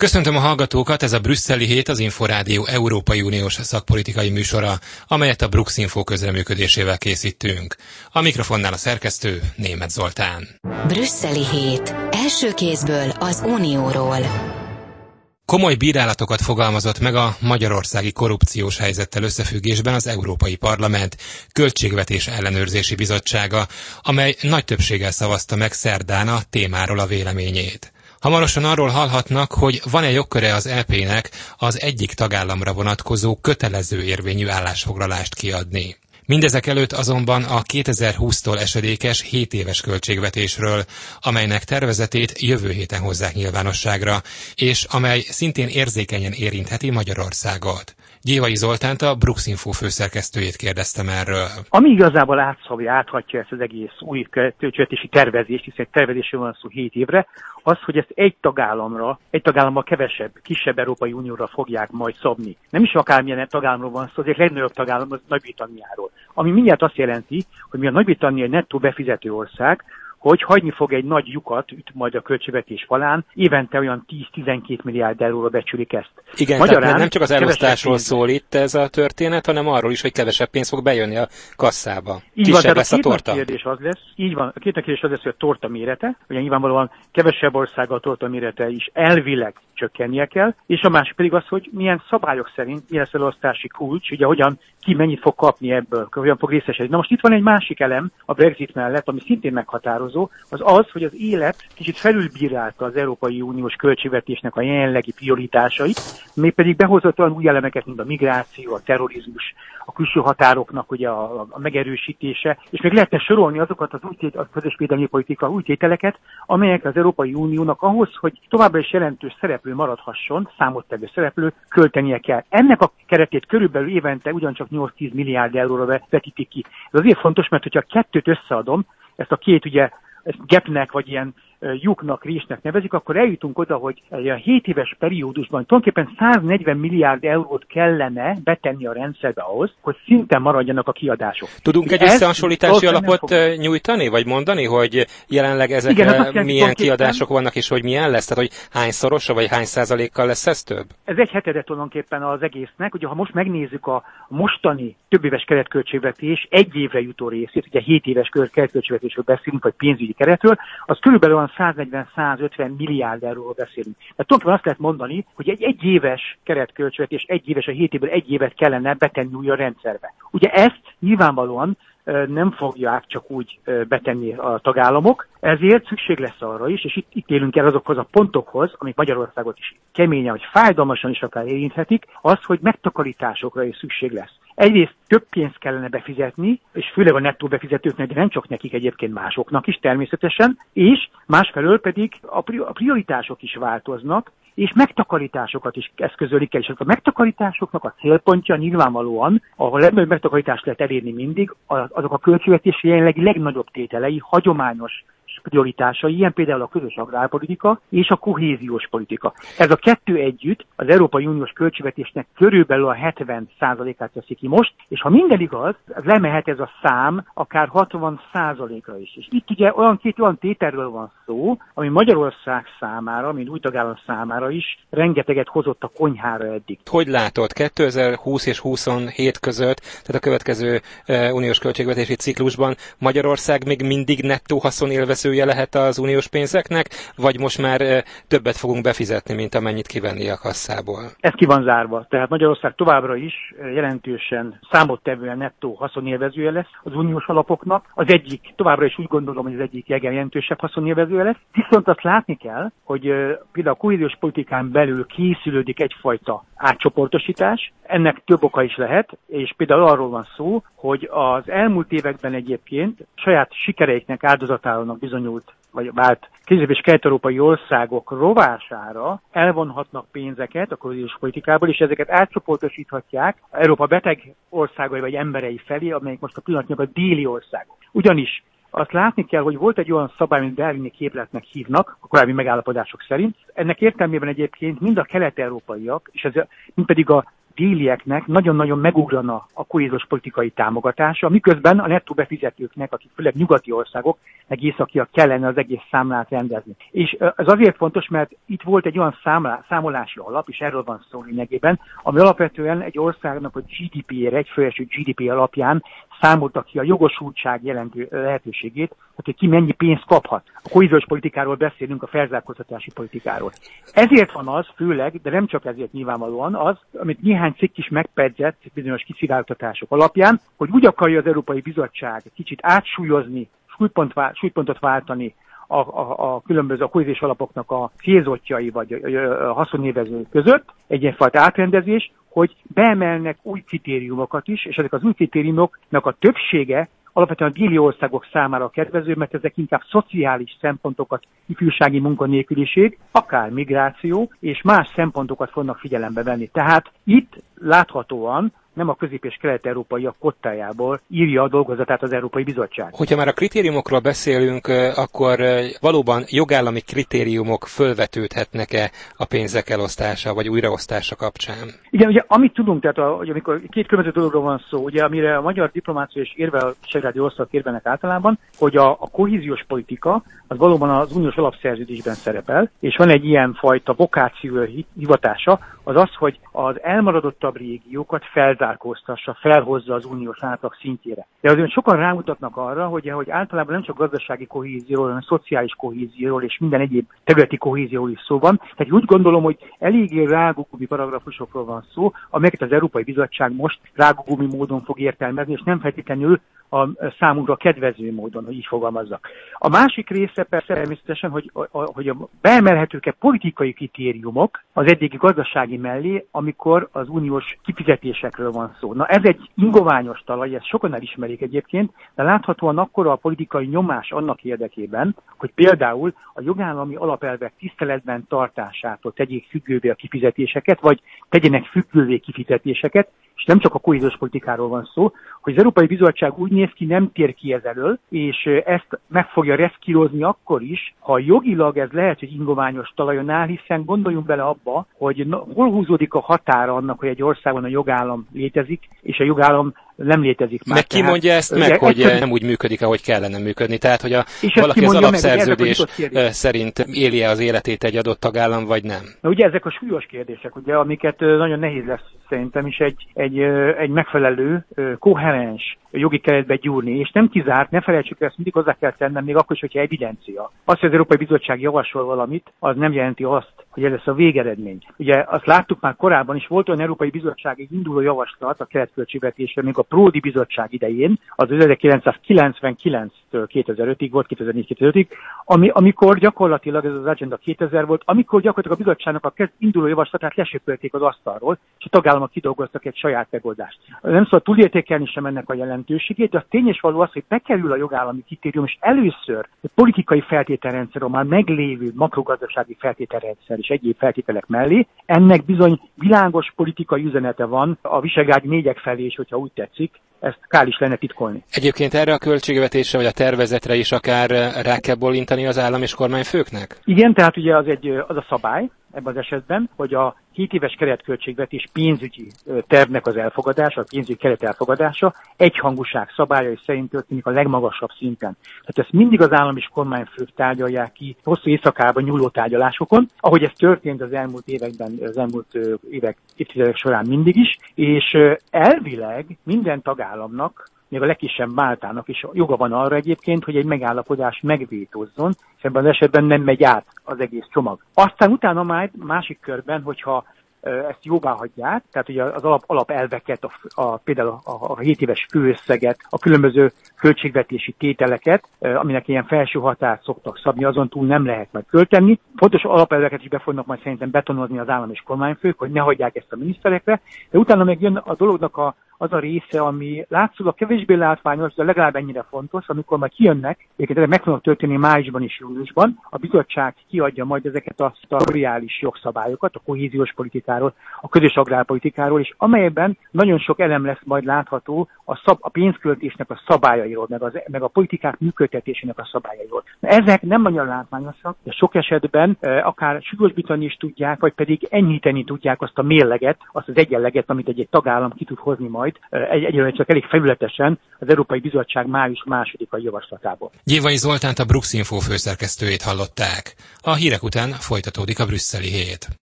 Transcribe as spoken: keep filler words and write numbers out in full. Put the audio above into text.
Köszöntöm a hallgatókat, ez a Brüsszeli Hét, az Inforádió Európai Uniós szakpolitikai műsora, amelyet a Bruxinfo közreműködésével készítünk. A mikrofonnál a szerkesztő Németh Zoltán. Brüsszeli Hét. Első kézből az Unióról. Komoly bírálatokat fogalmazott meg a magyarországi korrupciós helyzettel összefüggésben az Európai Parlament Költségvetés Ellenőrzési Bizottsága, amely nagy többséggel szavazta meg szerdán a témáról a véleményét. Hamarosan arról hallhatnak, hogy van-e jogköre az é pének az egyik tagállamra vonatkozó kötelező érvényű állásfoglalást kiadni. Mindezek előtt azonban a kétezer-húsztól esedékes hét éves költségvetésről, amelynek tervezetét jövő héten hozzák nyilvánosságra, és amely szintén érzékenyen érintheti Magyarországot. Gyévai Zoltánt, a Bruxinfo főszerkesztőjét kérdeztem erről. Ami igazából átszabja, áthatja ezt az egész új költségvetési tervezést, hiszen egy tervezésről van szó hét évre, az, hogy ezt egy tagállamra, egy tagállammal kevesebb, kisebb Európai Unióra fogják majd szabni. Nem is akármilyen tagállamról van szó, azért legnagyobb tagállam az Nagy-Britanniáról. Ami mindjárt azt jelenti, hogy mi a Nagy-Britannia egy nettó befizető ország, hogy hagyni fog egy nagy lyukat, üt majd a költségvetés falán, évente olyan tíz-tizenkét milliárd euróra becsülik ezt. Igen, Magyarán tehát nem csak az elosztásról szól itt ez a történet, hanem arról is, hogy kevesebb pénz fog bejönni a kasszába. Így Kisebb van, lesz a, a torta. Kérdés az lesz, így van, a két kérdés az lesz, hogy a torta mérete, ugye nyilvánvalóan kevesebb országgal a torta mérete is elvileg csökkennie kell, és a másik pedig az, hogy milyen szabályok szerint mi lesz elosztási kulcs, ugye hogyan ki mennyit fog kapni ebből, hogyan fog részesedni. Na most itt van egy másik elem a Brexit mellett, ami szintén meghatározó, az az, hogy az élet kicsit felülbírálta az Európai Uniós költségvetésnek a jelenlegi prioritásait, mégpedig behozott olyan új elemeket, mint a migráció, a terrorizmus, a külső határoknak ugye a, a megerősítése, és még lehetne sorolni azokat az új a közösvédelmi politika új tételeket, amelyek az Európai Uniónak ahhoz, hogy továbbra is jelentős szereplő maradhasson, számottevő szereplő, költenie kell. Ennek a keretét körülbelül évente ugyancsak nyolc-tíz milliárd euróra vetítik ki. Ez azért fontos, mert hogyha a kettőt összeadom, ezt a két ugye ezt gapnek, vagy ilyen lyuknak, résnek nevezik, akkor eljutunk oda, hogy egy a hét éves periódusban tulajdonképpen száznegyven milliárd eurót kellene betenni a rendszerbe ahhoz, hogy szinten maradjanak a kiadások. Tudunk egy összehasonlítási alapot fog... nyújtani, vagy mondani, hogy jelenleg ezekre Igen, milyen kiadások vannak, és hogy milyen lesz? Tehát, hogy hányszorosa, vagy hány százalékkal lesz ez több? Ez egy hetede tulajdonképpen az egésznek. Ugye, ha most megnézzük a mostani többéves keretköltségvetés egy évre jutó részét, ugye hét éves keretköltségvetésről beszélünk, vagy pénzügyi keretről, az körülbelül száznegyven-százötven milliárd euróról beszélünk. Tehát tulajdonképpen azt lehet mondani, hogy egy egyéves keretköltségvetés, egy éves, a hét évből egy évet kellene betenni új a rendszerbe. Ugye ezt nyilvánvalóan nem fogják csak úgy betenni a tagállamok, ezért szükség lesz arra is, és itt, itt élünk el azokhoz a pontokhoz, amik Magyarországot is keményen, vagy fájdalmasan is akár érinthetik, az, hogy megtakarításokra is szükség lesz. Egyrészt több pénzt kellene befizetni, és főleg a nettó befizetőknek, de nem csak nekik, egyébként másoknak is természetesen, és másfelől pedig a prioritások is változnak, és megtakarításokat is eszközölik kell, és a megtakarításoknak a célpontja nyilvánvalóan, ahol legnagyobb megtakarítást lehet elérni mindig, azok a költségvetési jelenlegi legnagyobb tételei, hagyományos prioritásai, ilyen például a közös agrárpolitika és a kohéziós politika. Ez a kettő együtt az Európai Uniós költségvetésnek körülbelül a hetven százalékát teszi ki most, és ha minden igaz, lemehet ez a szám akár hatvan százalékra is. És itt ugye olyan két olyan tételről van szó, ami Magyarország számára, mint új tagállam számára is rengeteget hozott a konyhára eddig. Hogy látod, kétezer-húsz és huszonhét között, tehát a következő uh, uniós költségvetési ciklusban Magyarország még mindig nettó haszonélvezője lehet az uniós pénzeknek, vagy most már uh, többet fogunk befizetni, mint amennyit kivenni a kasszából? Ez ki van zárva. Tehát Magyarország továbbra is jelentősen számottevően nettó haszonélvezője lesz az uniós alapoknak. Az egyik, továbbra is úgy gondolom, hogy az egyik legjelentősebb haszonélvezője lesz. Viszont azt látni kell, hogy uh, például a kohéziós politikán belül készülődik egyfajta átcsoportosítás. Ennek több oka is lehet, és például arról van szó, hogy az elmúlt években egyébként saját sikereiknek áldozatának bizonyult, vagy vált közép- és kelet-európai országok rovására elvonhatnak pénzeket a kohéziós politikából, és ezeket átcsoportosíthatják Európa beteg országai vagy emberei felé, amelyek most a pillanatnyilag a déli országok. Ugyanis azt látni kell, hogy volt egy olyan szabály, amit berlini képletnek hívnak, a korábbi megállapodások szerint. Ennek értelmében egyébként mind a kelet-európaiak, és ez, mind pedig a délieknek nagyon-nagyon megugrana a kohéziós politikai támogatása, miközben a nettó befizetőknek, akik főleg nyugati országok, meg északiak kellene az egész számlát rendezni. És ez azért fontos, mert itt volt egy olyan számlá, számolási alap, és erről van szó lényegében, ami alapvetően egy országnak a gé dé pé-ére, egy főeső gé dé pé alapján számolta ki a jogosultság jelentő lehetőségét, tehát hogy ki mennyi pénzt kaphat. A kohéziós politikáról beszélünk, a felzárkóztatási politikáról. Ezért van az, főleg, de nem csak ezért nyilvánvalóan az, amit néhány cikk is megpedzett bizonyos kiszivárogtatások alapján, hogy úgy akarja az Európai Bizottság kicsit átsúlyozni, súlypont, súlypontot váltani a, a, a különböző a kohéziós alapoknak a célzottjai vagy a haszonélvezők között, egy ilyenfajta átrendezés, hogy beemelnek új kritériumokat is, és ezek az új kritériumoknak a többsége alapvetően a déli országok számára kedvező, mert ezek inkább szociális szempontokat, ifjúsági munkanélküliség, akár migráció, és más szempontokat fognak figyelembe venni. Tehát itt láthatóan nem a közép- és kelet-európaiak kottájából írja a dolgozatát az Európai Bizottság. Hogyha már a kritériumokról beszélünk, akkor valóban jogállami kritériumok fölvetődhetnek-e a pénzek elosztása vagy újraosztása kapcsán? Igen, ugye amit tudunk, tehát a, ugye, amikor két különböző dologról van szó, ugye amire a magyar diplomácia és érve a visegrádi országok érvenek általában, hogy a, a kohéziós politika az valóban az uniós alapszerződésben szerepel, és van egy ilyen fajta vokáció hivatása, az az, hogy az elmaradottabb régiókat felzárkóztassa, felhozza az uniós átlag szintjére. De azért sokan rámutatnak arra, hogy, hogy általában nem csak gazdasági kohézióról, hanem szociális kohézióról és minden egyéb területi kohézióról is szó van. Tehát úgy gondolom, hogy eléggé rágógumi paragrafusokról van szó, amelyeket az Európai Bizottság most rágógumi módon fog értelmezni, és nem feltétlenül a számunkra kedvező módon, hogy így fogalmazzak. A másik része persze természetesen, hogy, hogy a beemelhetők-e politikai kritériumok az eddigi gazdasági mellé, amikor az uniós kifizetésekről van szó. Na ez egy ingoványos talaj, ezt sokan elismerik egyébként, de láthatóan akkora a politikai nyomás annak érdekében, hogy például a jogállami alapelvek tiszteletben tartásától tegyék függővé a kifizetéseket, vagy tegyenek függővé kifizetéseket, és nem csak a kohéziós politikáról van szó, hogy az Európai Bizottság úgy néz ki, nem tér ki ez elől, és ezt meg fogja reszkírozni akkor is, ha jogilag ez lehet, hogy ingoványos talajon áll, hiszen gondoljunk bele abba, hogy hol húzódik a határa annak, hogy egy országban a jogállam létezik, és a jogállam nem létezik már. Meg ki mondja ezt meg, hogy egyszerűen nem úgy működik, ahogy kellene működni. Tehát, hogy a, valaki az alapszerződés meg, szerint élje az életét egy adott tagállam, vagy nem? Na ugye ezek a súlyos kérdések, ugye, amiket nagyon nehéz lesz szerintem is egy, egy, egy megfelelő, koherens jogi keretbe gyúrni, és nem kizárt, ne felejtsük, ezt mindig hozzá kell tennem, még akkor is, hogyha evidencia. Az, hogy az Európai Bizottság javasol valamit, az nem jelenti azt, hogy ez lesz a végeredmény. Ugye azt láttuk már korábban is, volt olyan Európai Bizottsági induló javaslat a keretköltségvetésre, még a Pródi Bizottság idején, az ezerkilencszázkilencvenkilenctől kétezer-ötig volt, kétezer-négy kétezer-ötig, ami, amikor gyakorlatilag ez az Agenda kétezer volt, amikor gyakorlatilag a bizottságnak a induló javaslatát lesöpölték az asztalról, és a tagállamok kidolgoztak egy saját megoldást. Nem szabad túlértékelni sem ennek a jelentőségét, de az tényes való az, hogy bekerül a jogállami kritérium, és először a politikai feltételrendszer, a már meglévő makrogazdasági feltételrendszer és egyéb feltételek mellé, ennek bizony világos politikai üzenete van a Visegrádi négyek felé is, hogyha úgy tetszik, ezt kár is lenne titkolni. Egyébként erre a költségvetésre vagy a tervezetre is akár rá kell bólintani az állam és kormányfőknek? Igen, tehát ugye az, egy, az a szabály ebben az esetben, hogy a hét éves keretköltségvetés pénzügyi tervnek az elfogadása, a pénzügyi keret elfogadása egyhangúság szabályai szerint történik a legmagasabb szinten. Tehát ezt mindig az állam és kormányfők tárgyalják ki hosszú éjszakában nyúló tárgyalásokon, ahogy ez történt az elmúlt években, az elmúlt évek, évtizedek során mindig is, és elvileg minden tagállamnak, még a legkisebb Máltának is joga van arra egyébként, hogy egy megállapodás megvétózzon, és ebben az esetben nem megy át az egész csomag. Aztán utána már másik körben, hogyha ezt jóvá hagyják, tehát ugye az alap, alapelveket, a, a, például a, a hét éves főösszeget, a különböző költségvetési tételeket, aminek ilyen felső határt szoktak szabni, azon túl nem lehet majd költeni. Fontos alapelveket is be fognak majd szerintem betonozni az állam és kormányfők, hogy ne hagyják ezt a miniszterekre, de utána meg jön a dolognak a, az a része, ami látszólag kevésbé látványos, de legalább ennyire fontos, amikor majd kijönnek, egyébként meg fognak történni májusban és júniusban, a bizottság kiadja majd ezeket a reális jogszabályokat, a kohéziós politikáról, a közös agrárpolitikáról, és amelyben nagyon sok elem lesz majd látható a, szab, a pénzköltésnek a szabályairól, meg, az, meg a politikák működtetésének a szabályairól. Ezek nem nagyon látványosak, de sok esetben e, akár súlyosbítani is tudják, vagy pedig enyhíteni tudják azt a mérleget, azt az egyenleget, amit egy, egy tagállam ki tud hozni majd, egy, egyelőre csak elég felületesen az Európai Bizottság május másodikai javaslatából. Gyévai Zoltánt, a Brux Info főszerkesztőjét hallották. A hírek után folytatódik a brüsszeli hét.